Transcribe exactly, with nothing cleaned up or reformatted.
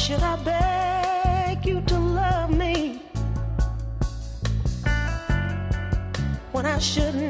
should I beg you to love me when I shouldn't?